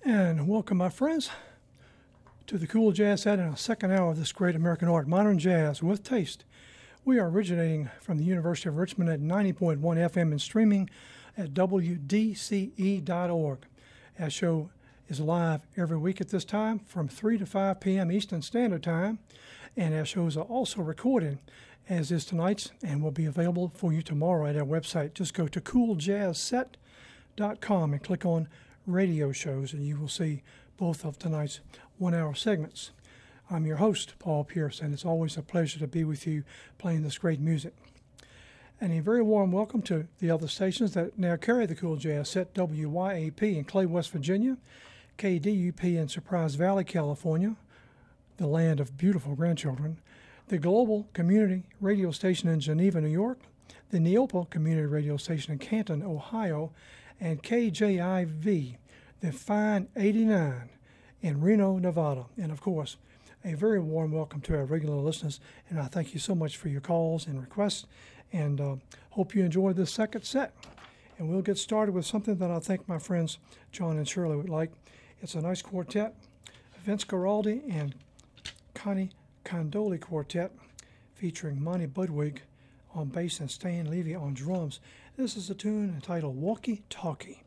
And welcome, my friends, to the Cool Jazz Set in a second hour of this great American art, modern jazz with taste. We are originating from the University of Richmond at 90.1 FM and streaming at WDCE.org. Our show is live every week at this time from 3 to 5 p.m. Eastern Standard Time, and our shows are also recorded, as is tonight's, and will be available for you tomorrow at our website. Just go to cooljazzset.com and click on radio shows, and you will see both of tonight's one-hour segments. I'm your host, Paul Pierce, and it's always a pleasure to be with you playing this great music. And a very warm welcome to the other stations that now carry the Cool Jazz Set: WYAP in Clay, West Virginia, KDUP in Surprise Valley, California, the land of beautiful grandchildren, the Global Community Radio Station in Geneva, New York, the Neopa Community Radio Station in Canton, Ohio, and KJIV, the Fine 89 in Reno, Nevada. And of course, a very warm welcome to our regular listeners, and I thank you so much for your calls and requests, and hope you enjoy this second set. And we'll get started with something that I think my friends John and Shirley would like. It's a nice quartet, Vince Guaraldi and Connie Condoli Quartet, featuring Monty Budwig on bass and Stan Levy on drums. This is a tune entitled Walkie Talkie.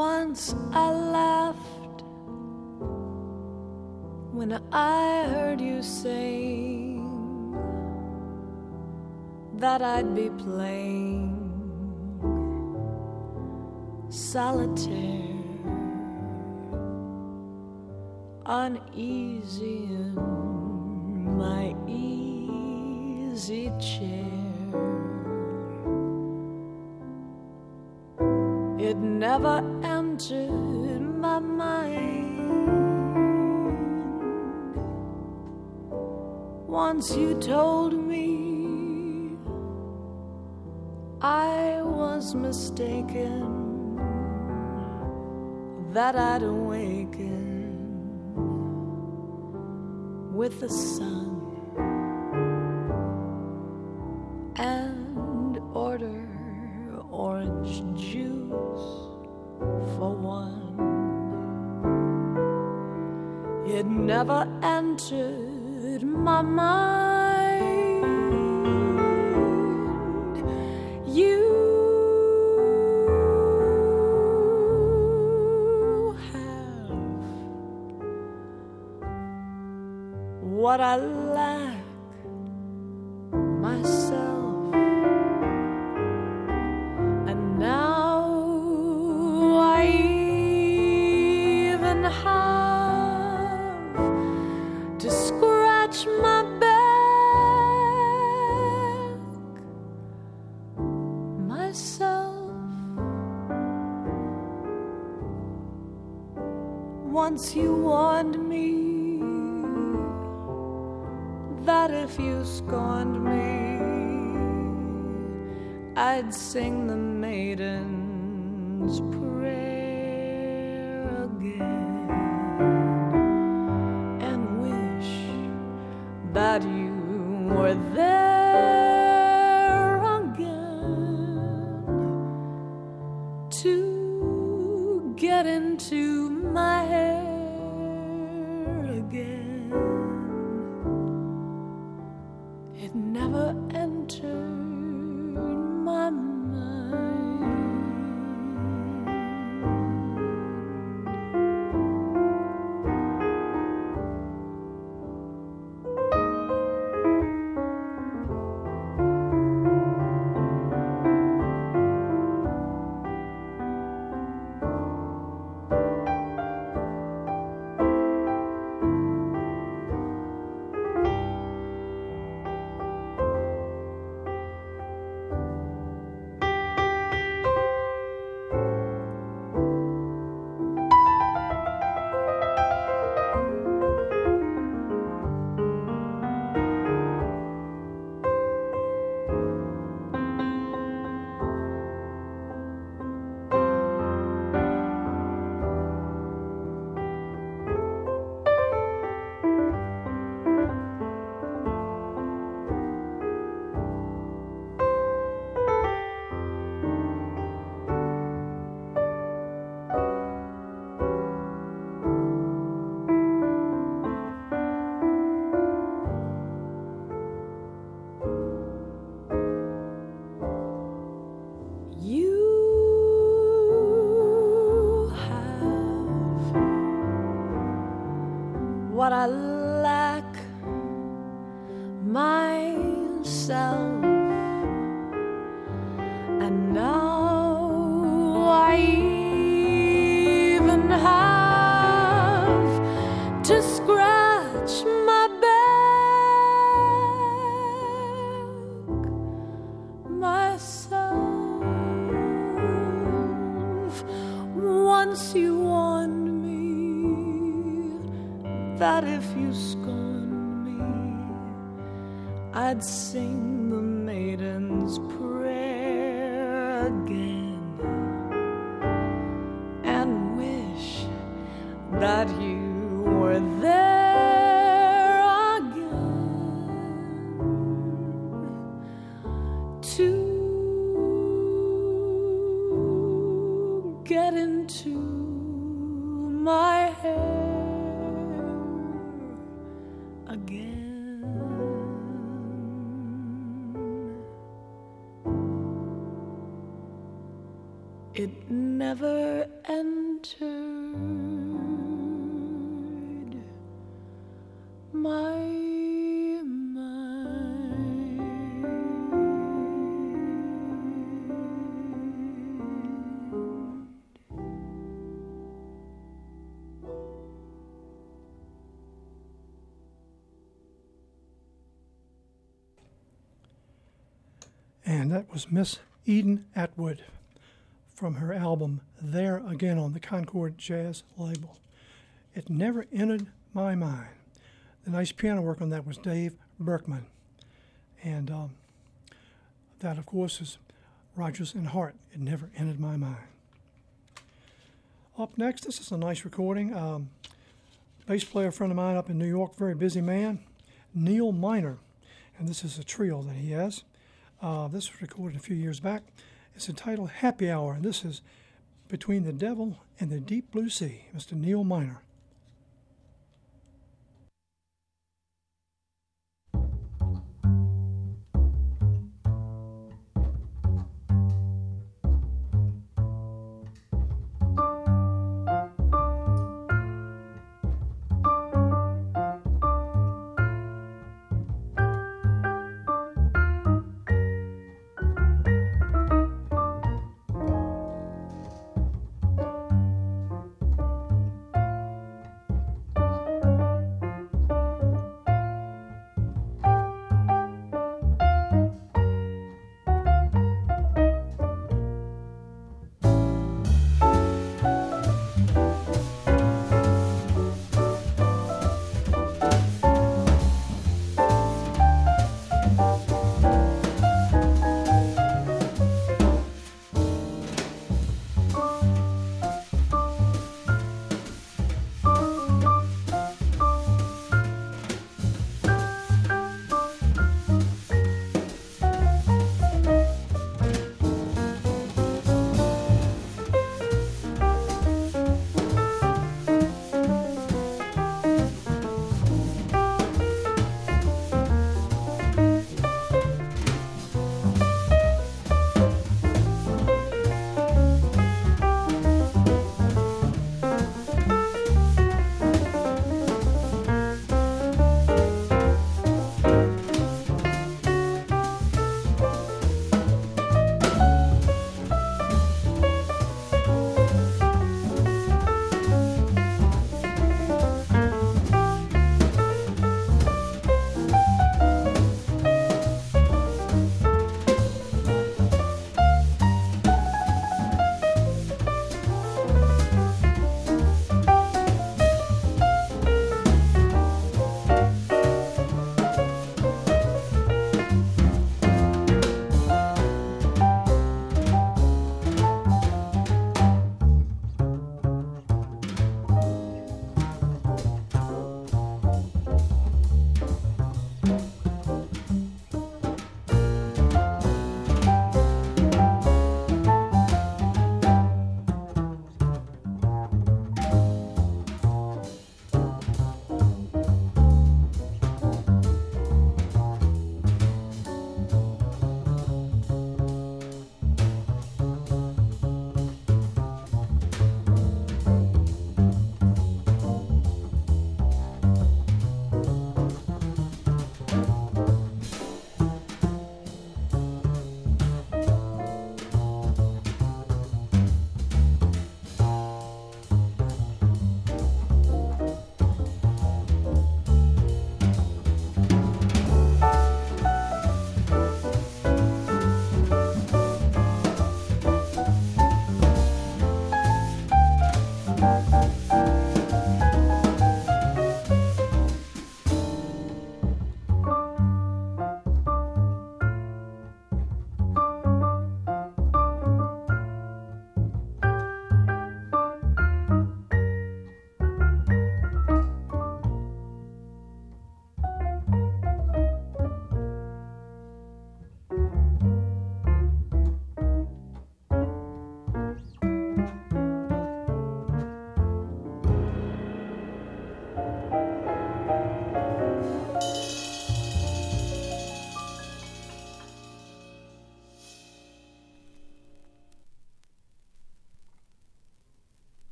Once I laughed when I heard you saying that I'd be playing solitaire, uneasy in my easy chair. It never entered my mind. Once you told me I was mistaken, that I'd awaken with the sun and order orange juice for one. It never entered my mind. You have what I lack myself, and now I even have to scratch my back myself. Once you warned me that if you scorned me, I'd sing the maiden's prayer again and wish that you were there again to get into my hair again. It never entered my mind. What I lack myself, and now I even have to scratch my back myself. Once you warned me that if you scorned me, I'd sing the maiden's prayer again and wish that you were there again to get into my hair again. it never entered my And that was Miss Eden Atwood from her album There Again on the Concord Jazz label. It never entered my mind. The nice piano work on that was Dave Berkman. And that, of course, is Rodgers and Hart. It never entered my mind. Up next, this is a nice recording. Bass player friend of mine up in New York, very busy man, Neil Miner. And this is a trio that he has. This was recorded a few years back. It's entitled Happy Hour, and this is Between the Devil and the Deep Blue Sea, Mr. Neil Miner.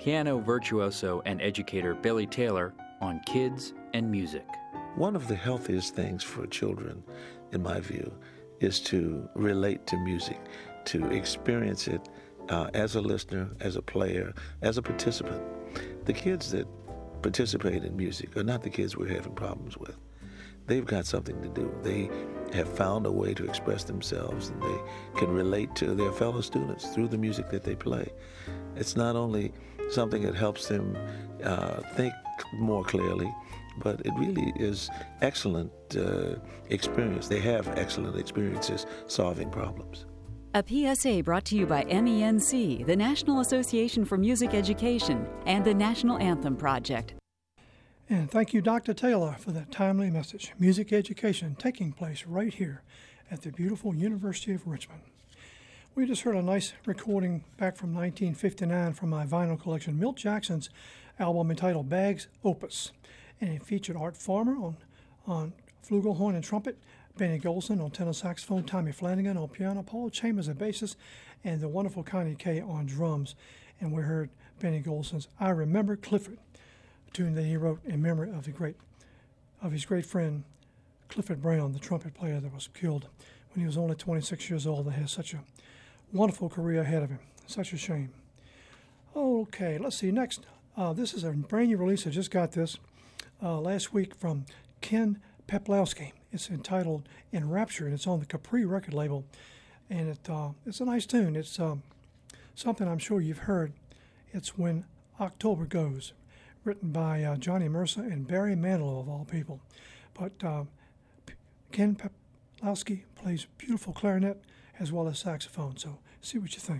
piano virtuoso and educator Billy Taylor on kids and music. One of the healthiest things for children, in my view, is to relate to music, to experience it as a listener, as a player, as a participant. The kids that participate in music are not the kids we're having problems with. They've got something to do. They have found a way to express themselves, and they can relate to their fellow students through the music that they play. It's not only something that helps them think more clearly, but it really is excellent experience. They have excellent experiences solving problems. A PSA brought to you by MENC, the National Association for Music Education, and the National Anthem Project. And thank you, Dr. Taylor, for that timely message. Music education taking place right here at the beautiful University of Richmond. We just heard a nice recording back from 1959 from my vinyl collection, Milt Jackson's album entitled Bag's Opus. And it featured Art Farmer on flugelhorn and trumpet, Benny Golson on tenor saxophone, Tommy Flanagan on piano, Paul Chambers at bassist, and the wonderful Connie Kay on drums. And we heard Benny Golson's I Remember Clifford, a tune that he wrote in memory of his great friend Clifford Brown, the trumpet player that was killed when he was only 26 years old and had such a wonderful career ahead of him. Such a shame. Okay, let's see. Next, this is a brand new release. I just got this last week from Ken Peplowski. It's entitled Enraptured, and it's on the Capri record label. And it's a nice tune. It's something I'm sure you've heard. It's When October Goes, written by Johnny Mercer and Barry Manilow, of all people. But Ken Peplowski plays beautiful clarinet as well as saxophone, so see what you think.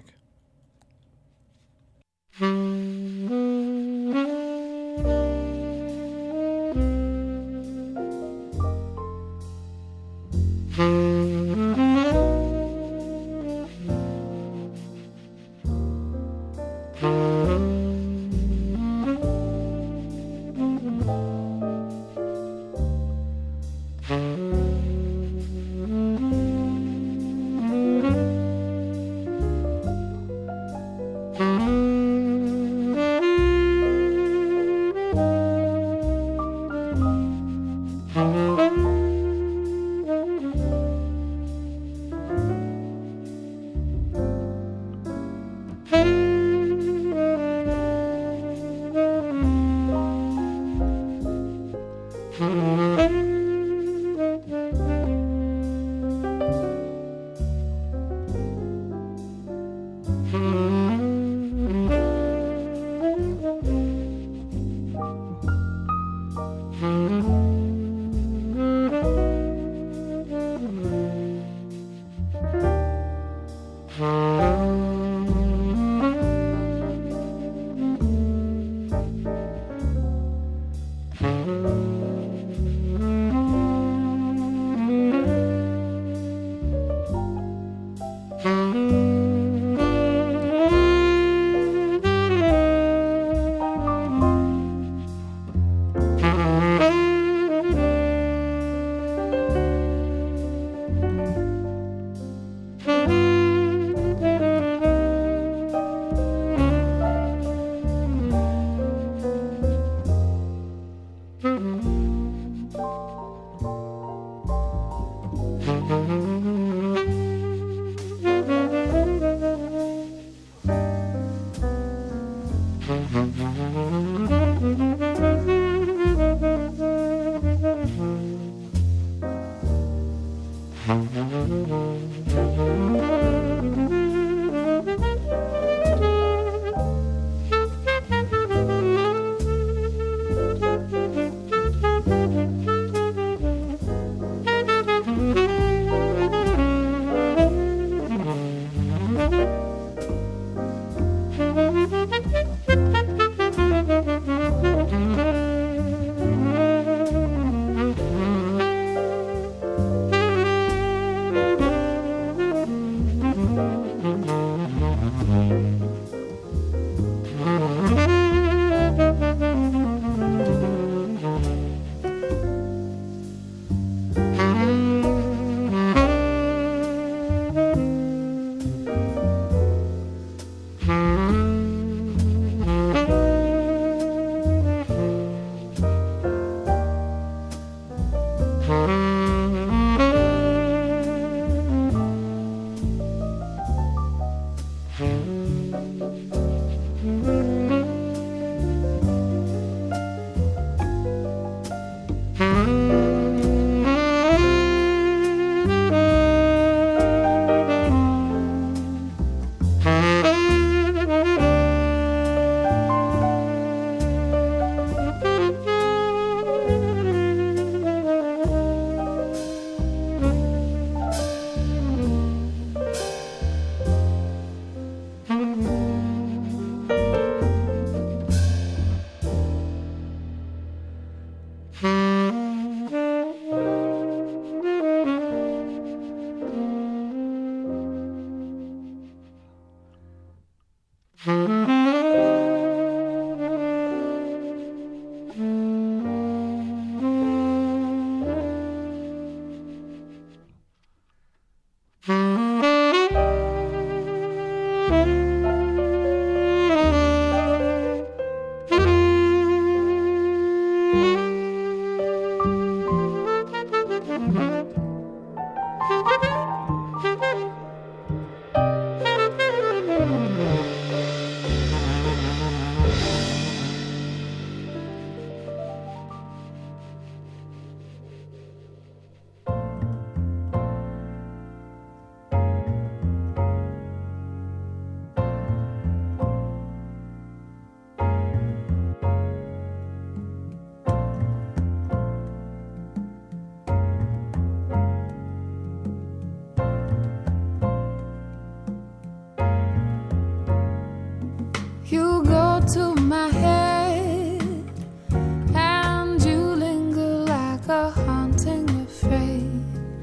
to my head, and you linger like a haunting refrain,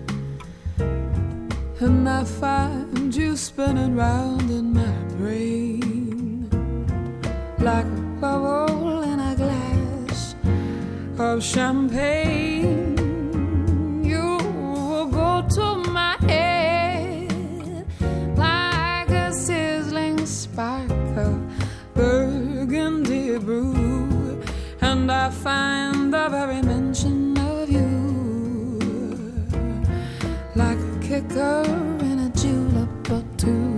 and I find you spinning round in my brain like a bubble in a glass of champagne. You will go to my head like a sizzling spark of burgundy brew, and I find the very mention of you like a kicker in a julep or two.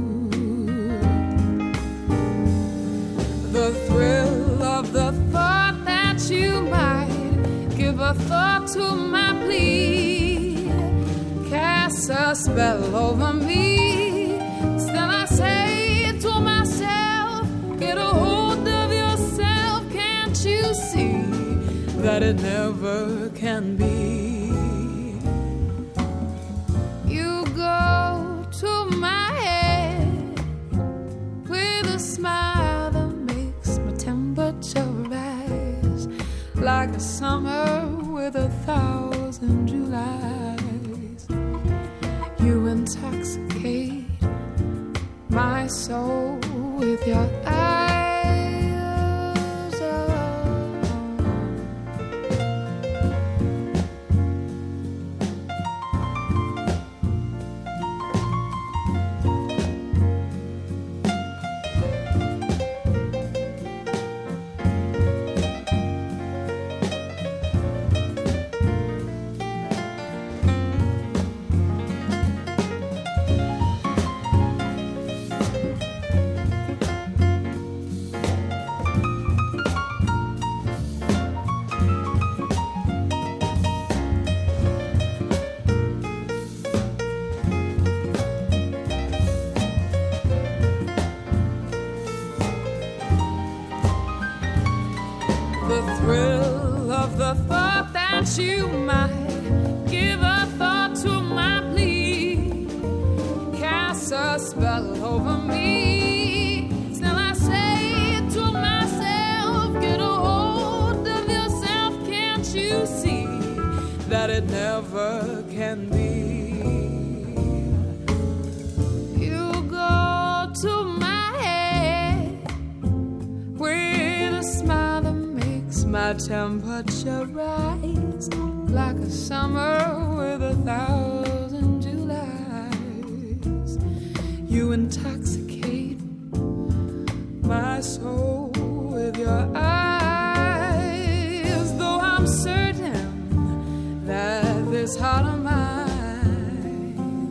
The thrill of the thought that you might give a thought to my plea casts a spell over me. Still I say to myself, get a hold of yourself. Can't you see that it never can be? You go to my head with a smile that makes my temperature rise like a summer with 1,000 Julys. You intoxicate my soul with your eyes. You might give a thought to my plea, cast a spell over me. Still I say to myself, get a hold of yourself. Can't you see that it never can be? You go to my head with a smile that makes my temperature rise like a summer with 1,000 Julys. You intoxicate my soul with your eyes, though I'm certain that this heart of mine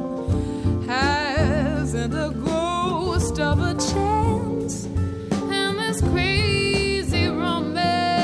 hasn't a ghost of a chance in this crazy romance.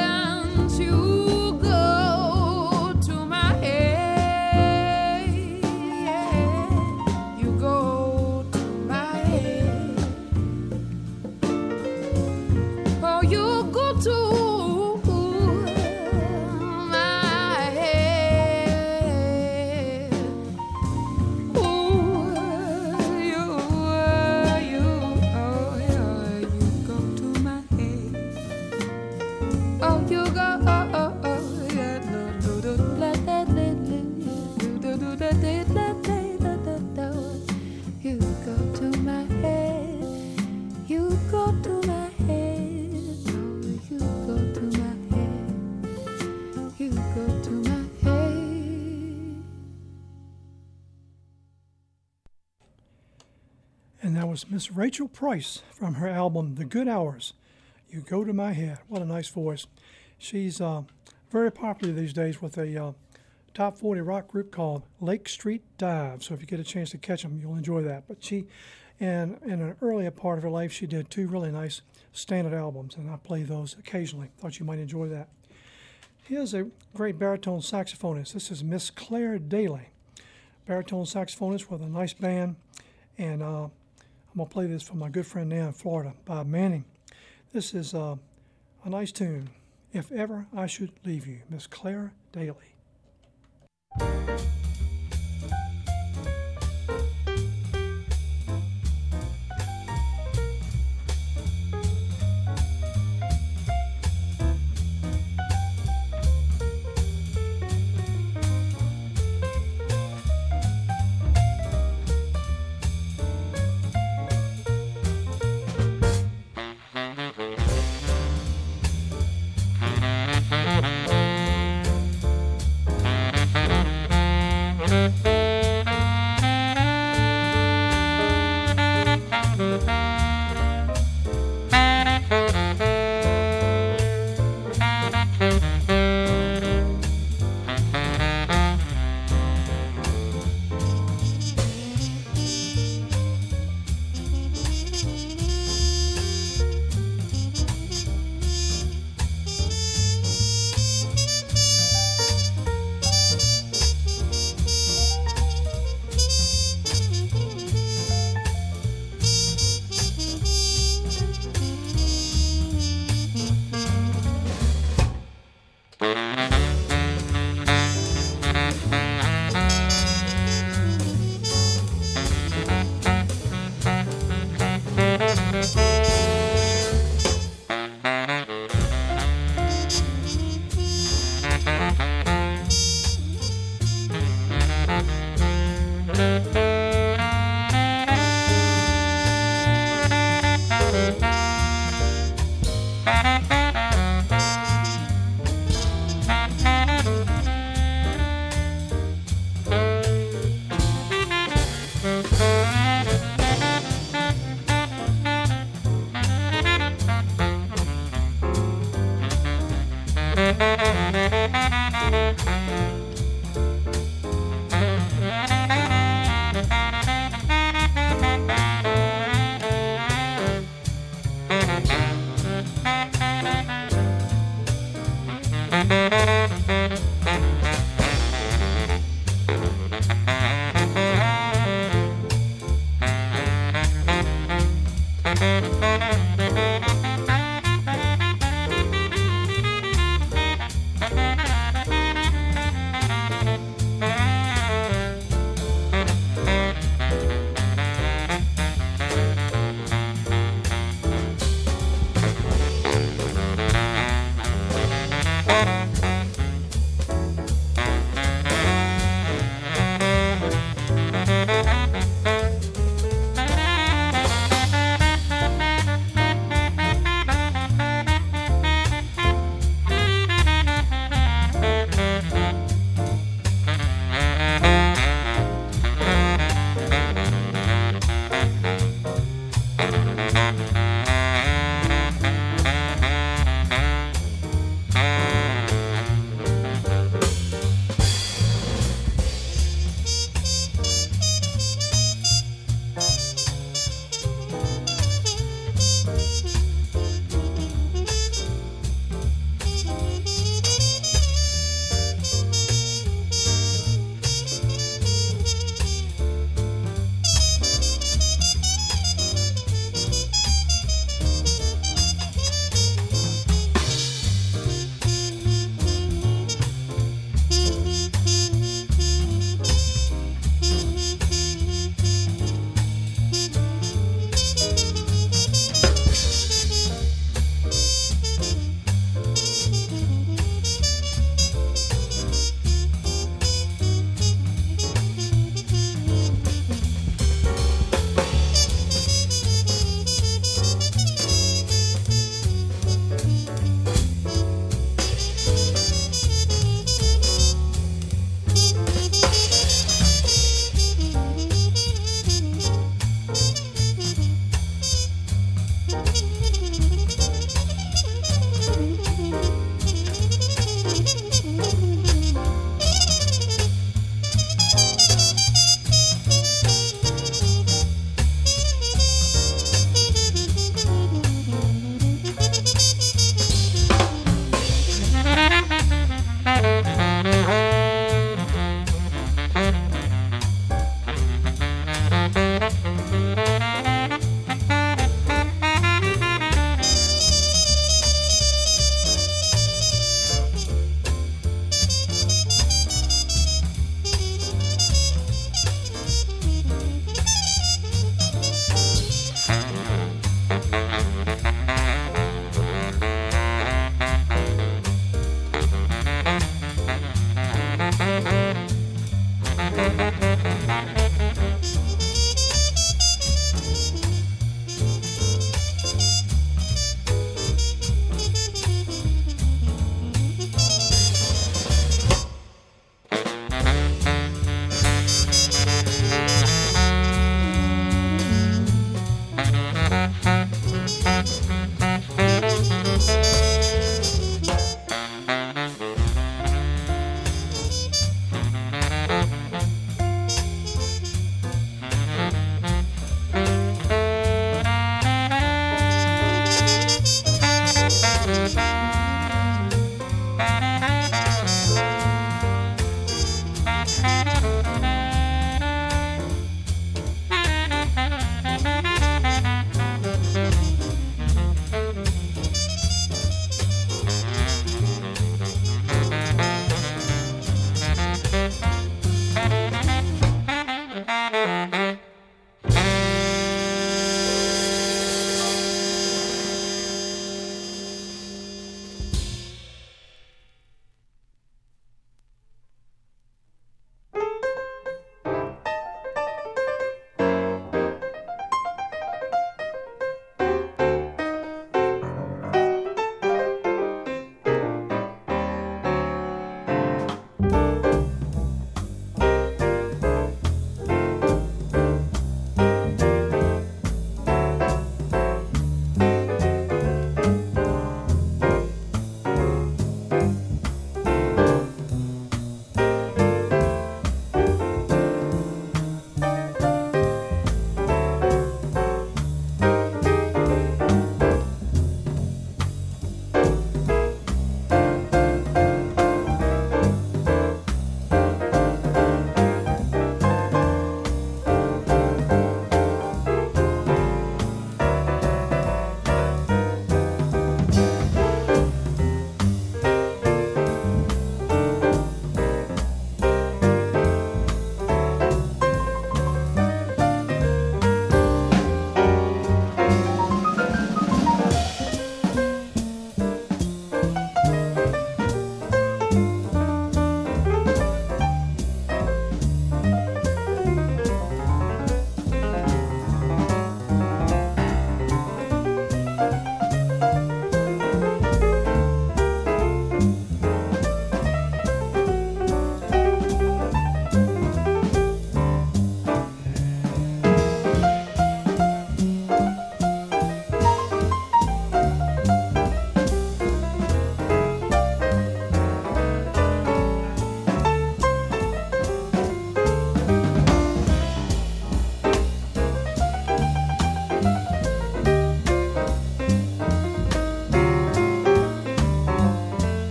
Miss Rachel Price from her album The Good Hours. You Go to My Head. What a nice voice. She's very popular these days with a top 40 rock group called Lake Street Dive. So if you get a chance to catch them, you'll enjoy that. But she, in an earlier part of her life, she did 2 really nice standard albums, and I play those occasionally. Thought you might enjoy that. Here's a great baritone saxophonist. This is Miss Claire Daly, baritone saxophonist with a nice band, and I'm going to play this for my good friend now in Florida, Bob Manning. This is a nice tune, If Ever I Should Leave You, Miss Claire Daly.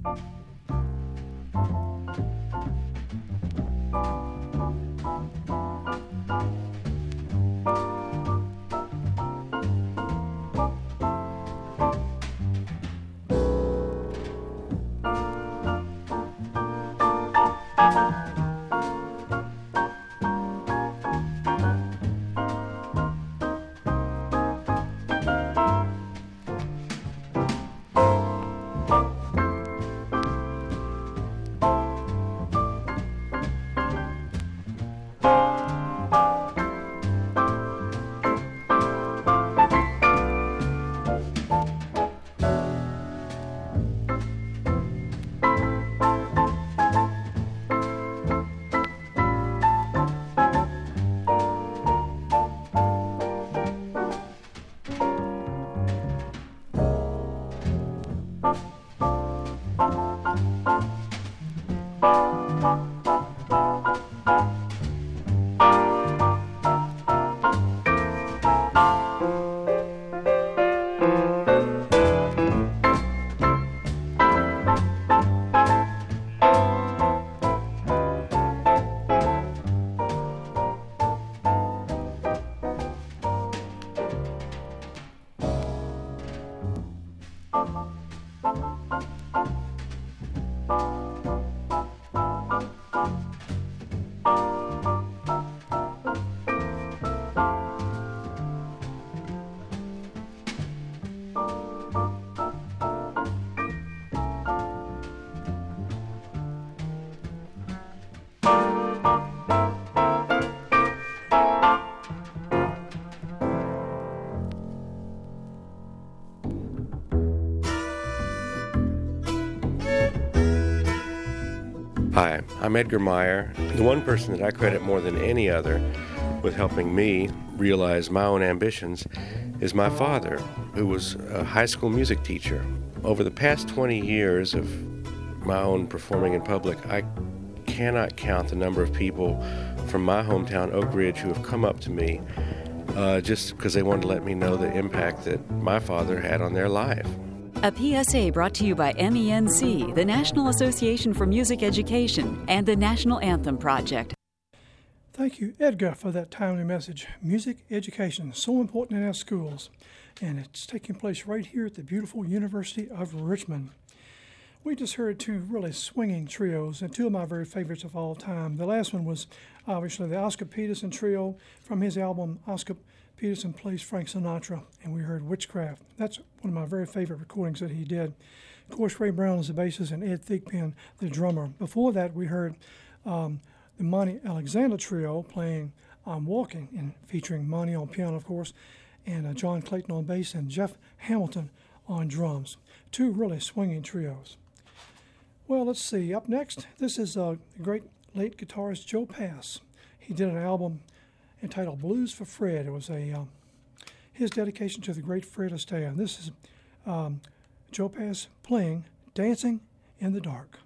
Hi, I'm Edgar Meyer. The one person that I credit more than any other with helping me realize my own ambitions is my father, who was a high school music teacher. Over the past 20 years of my own performing in public, I cannot count the number of people from my hometown, Oak Ridge, who have come up to me just because they wanted to let me know the impact that my father had on their life. A PSA brought to you by MENC, the National Association for Music Education, and the National Anthem Project. Thank you, Edgar, for that timely message. Music education is so important in our schools, and it's taking place right here at the beautiful University of Richmond. We just heard two really swinging trios, and two of my very favorites of all time. The last one was obviously the Oscar Peterson Trio from his album Oscar Peterson Plays Frank Sinatra, and we heard Witchcraft. That's one of my very favorite recordings that he did. Of course, Ray Brown is the bassist and Ed Thigpen the drummer. Before that, we heard the Monty Alexander Trio playing I'm Walking, and featuring Monty on piano, of course, and John Clayton on bass and Jeff Hamilton on drums. Two really swinging trios. Well, let's see. Up next, this is the great late guitarist Joe Pass. He did an album entitled Blues for Fred. It was his dedication to the great Fred Astaire. And this is Joe Pass playing Dancing in the Dark.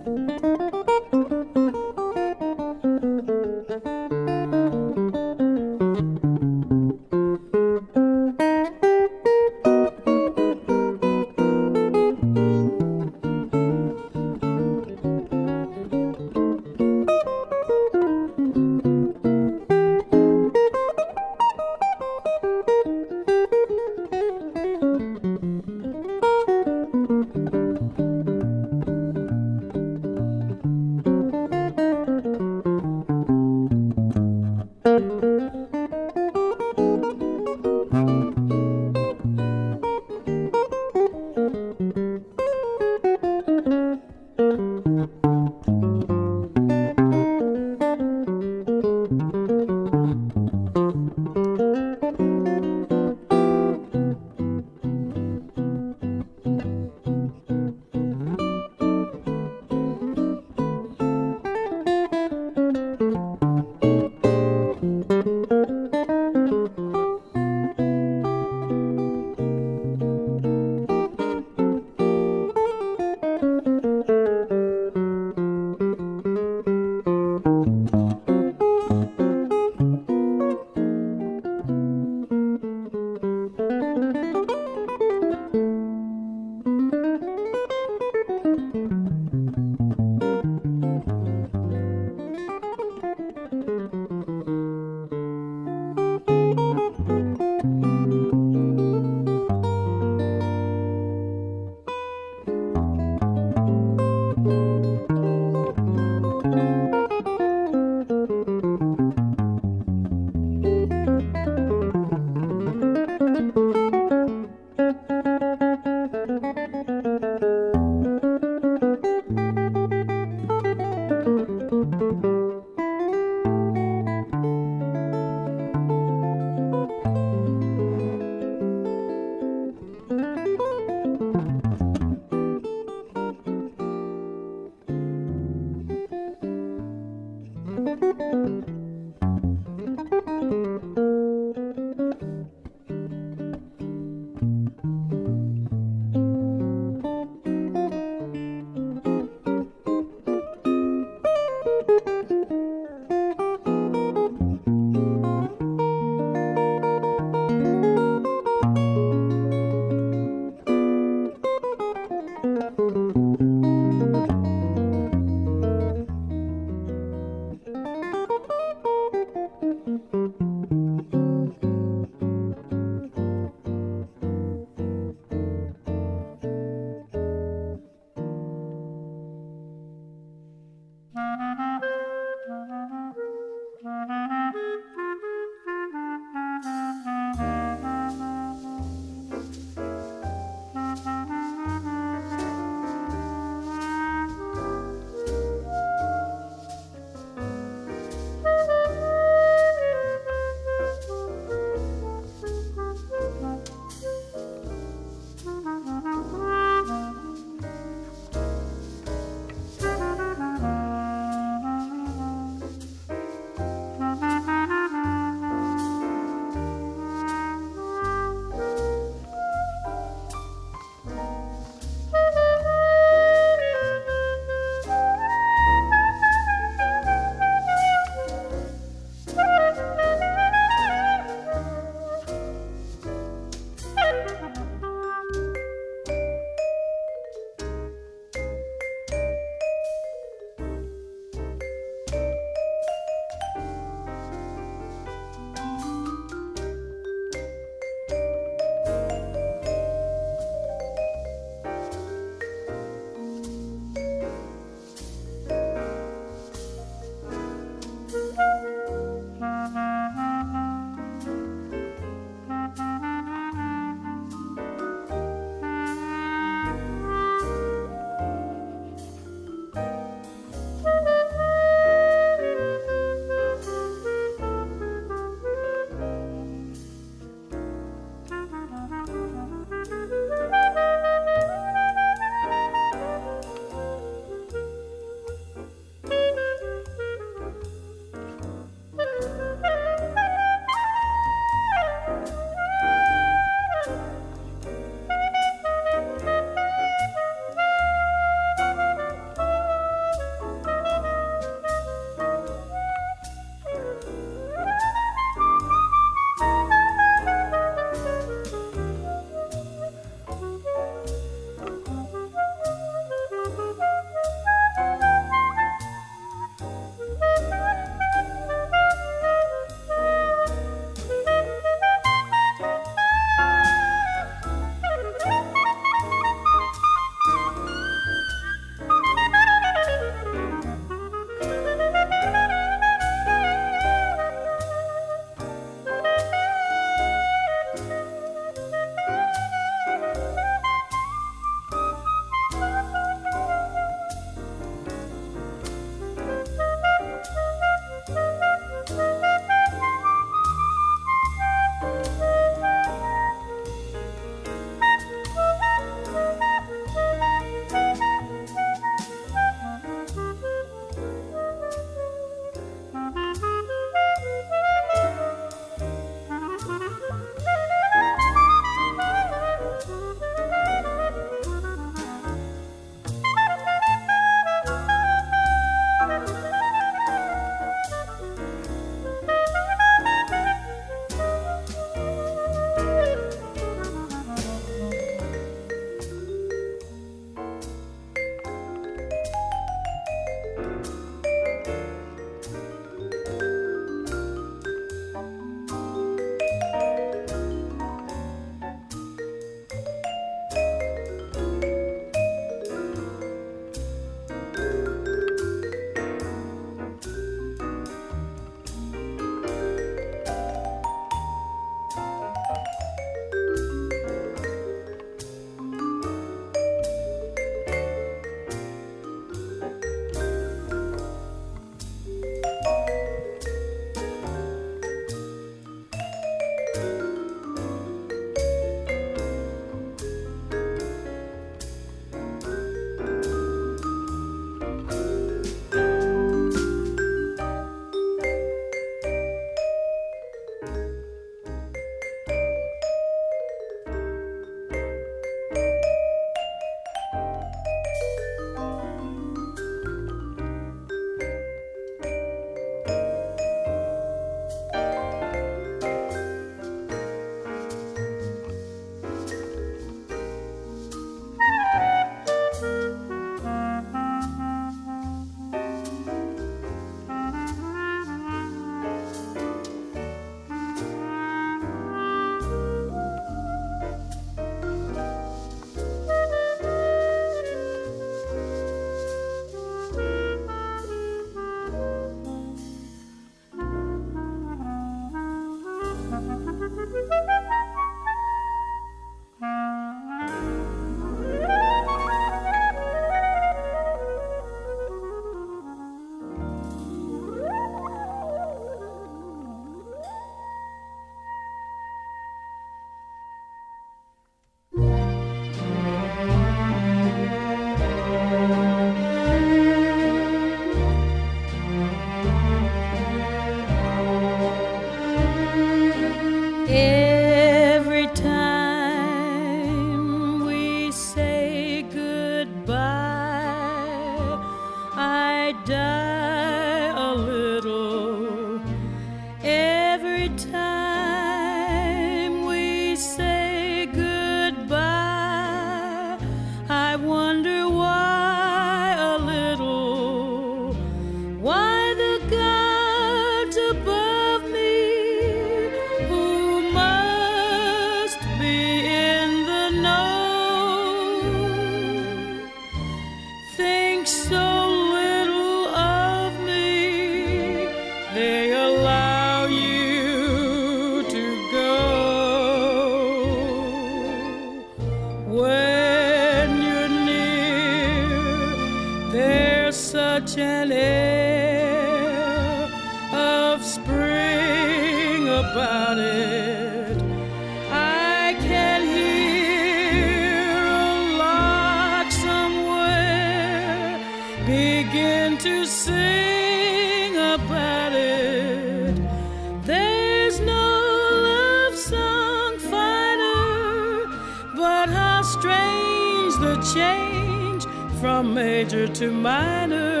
such an air of spring about it. I can hear a lark somewhere begin to sing about it. There's no love song finer, but how strange the change from major to minor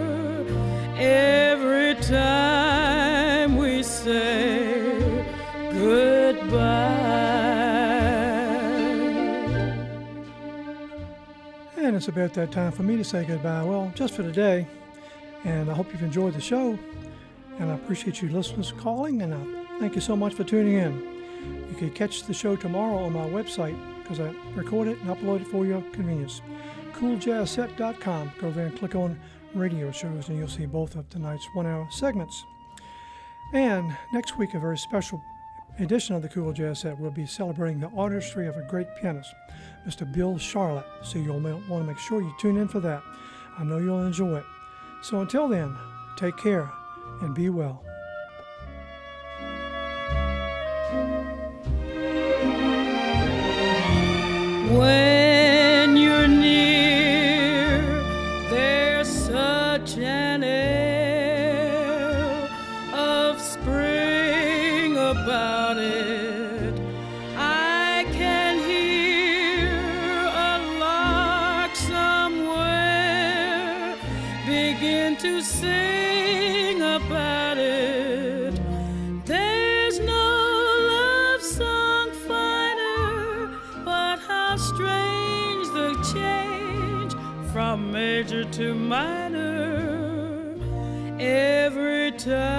every time we say goodbye. And it's about that time for me to say goodbye. Well, just for today. And I hope you've enjoyed the show. And I appreciate you listeners calling. And I thank you so much for tuning in. You can catch the show tomorrow on my website because I record it and upload it for your convenience. CoolJazzSet.com. Go there and click on radio shows and you'll see both of tonight's 1 hour segments. And next week, a very special edition of the Cool Jazz Set will be celebrating the artistry of a great pianist, Mr. Bill Charlotte. So you'll want to make sure you tune in for that. I know you'll enjoy it. So until then, take care and be well. When you're near, there's such an air of spring about it. I can hear a lark somewhere begin to sing about it. There's no love song finer, but how strange the change from major to minor every time